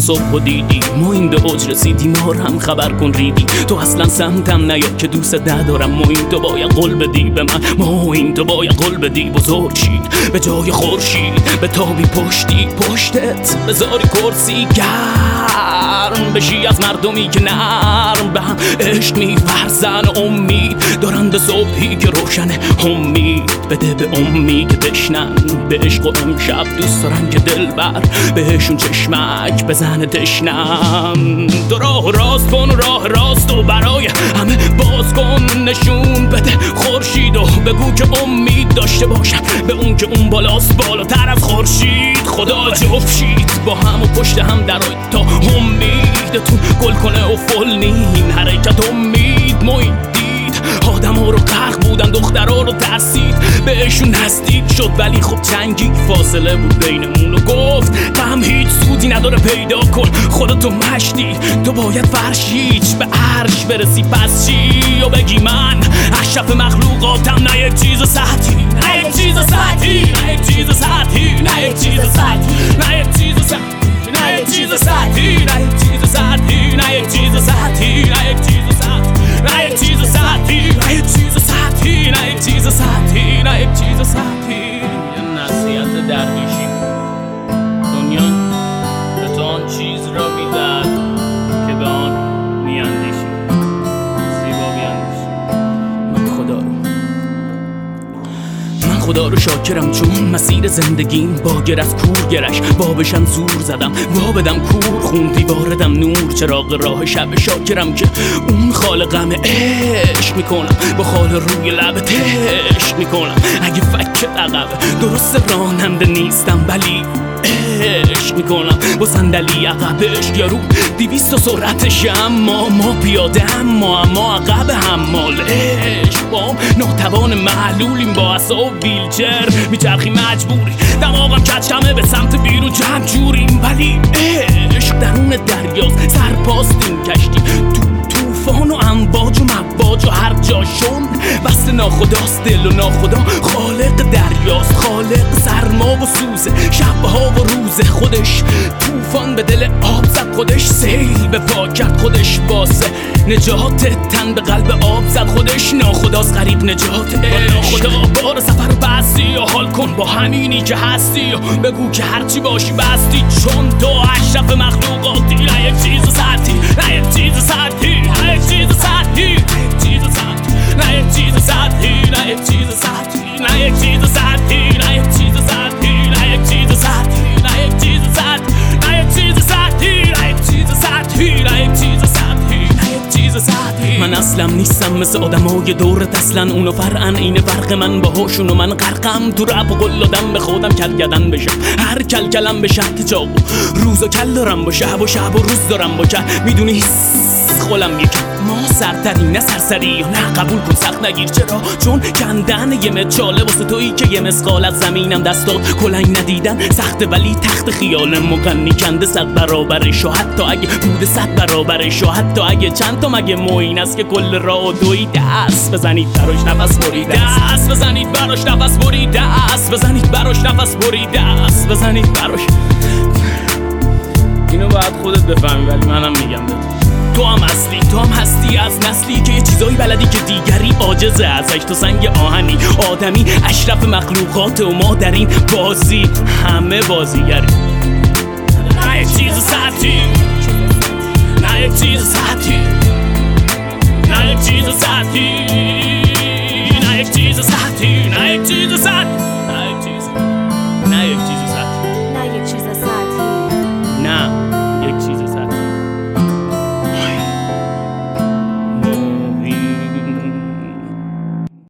صبح و دیدی ما این به اوج رسیدی، ما رو هم خبر کن ریدی. تو اصلا سمتم نیا که دوست ندارم، ما این تو باید قول بدی به من، ما این تو باید قول بدی بزرگ شی به جای خورشید، به تابی پشتت بذاری کرسی گرم بشی از مردمی که نرم به هم عشق می‌ورزن. امید دارن به صبحی که روشنه، امید بده به امید که بشنن به عشق و امشب دوست دارن که دلبر بهشون چشمک بزنه تشنم. تو راه راست کن و راه راست و برای همه باز کن، نشون بده خورشید و بگو که امید داشته باشم به اون که اون بالاست بالاتر از خورشید. خدا جفشید با هم و پشت هم درای تا امیدتون گل کنه و فل نین حرکت امید محیط دید. آدم ها رو غرق بودن، دخترها رو ترسید بهشون نزدیک شد ولی خب چنگی فاصله بود بینمون و گفت غم هیچ سودی نداره پیدا کن خودتو مشتی، تو باید فرشیچ به عرش برسی پس چی و بگی من اشرف مخلوقاتم، نه یک چیز سطحی، نه یک چیز سطحی، نه یک چیز سطحی، نه یک چیز سطحی، نه یک چیز سطحی، نه یک چیز سطحی، نه یک چیز سطحی، نه یک چیز سطحی، نه یک چیز سطحی، نه یک چیز سطحی، نه یک چیز سطحی، نه یک چیز سطحی، نه یک چیز سطحی. یه نصیحت درویشی، دنیا به تو آن چیز را میدهد که به آن میاندیشی. زیبا بیاندیشی. من خدا رو شاکرم چون مسیر زندگیم باگر از کور گرش، بابشم زور زدم وابدم کور خوندی واردم نور چراغ راه شب. شاکرم که اون خالقم عشق میکنم با خال روی لب تش میکنم. اگه فکر عقب درست راننده نیستم ولی عشق میکنم با صندلی عقبش یا رو 200 سرعتش، اما ما پیاده اما عقب حمال عشق با ناتوان معلولیم با عصا ویلچر میچرخی مجبوری دماغم کچکمه به سمت بیرون جمع جوریم ولی عشق درون دریاست سرپاستیم کشتی طوفان و امواج و مواج و هر جاشون بست ناخداست دل و ناخدا خالق دریاست، خالق سرما و سوزه شبها و روز خودش طوفان به دل آب زد خودش سیل به پا کرد خودش واسه نجات تن به قلب آب زد خودش ناخداست غریق نجات ناخدا بار سفر و بستی و حال کن با همینی که هستی و بگو که هرچی باشی بستی چون تو اشرف مخلوقاتی. نه یک چیز سطحی، نه یک چیز سطحی، نه یک چیز سطحی، نه یک چیز سطحی، نه یک چیز سطحی، نه یک چیز سطحی، نه یک چیز سطحی، نه یک چیز سطحی، نه یک چیز سطحی، نه یک چیز سطحی، نه یک چیز سطحی، نه یک چیز سطحی، نه یک چیز سطحی. من اصلا نیستم مثل آدمای دورت اصلا اونو فرقن اینه فرق من باهاشون و من غرقم تو رپ و قل دادم به خودم کلگدن بشم هر کلکلم به شهد چاقو روز و کل دارم با شب و روز دارم با کل میدونی خولم یکی ما سرتری نه سرسری یا نه قبول کن سخت نگیر چرا چون کندن یه مچاله واسه تویی که یه مسقال از زمینم دستات کلنگ ندیدن سخته ولی تخت خیال مغنی کنده 100 برابرش و حتی اگه بوده 100 برابرش و حتی اگه چند تا مگه موین است که کل راه دوی دست بزنید براش نفس برید دست بزنید براش نفس برید دست بزنید براش نفس برید دست بزنید براش. اینو باید خودت بفهمی ولی منم میگم بهت تو هم اصلی تو هم هستی از نسلی که یه چیزایی بلدی که دیگری عاجزه ازش تو سنگ آهنی آدمی اشرف مخلوقات و ما در این بازی همه بازیگری. نه یک چیز سطحی، نه یک چیز سطحی،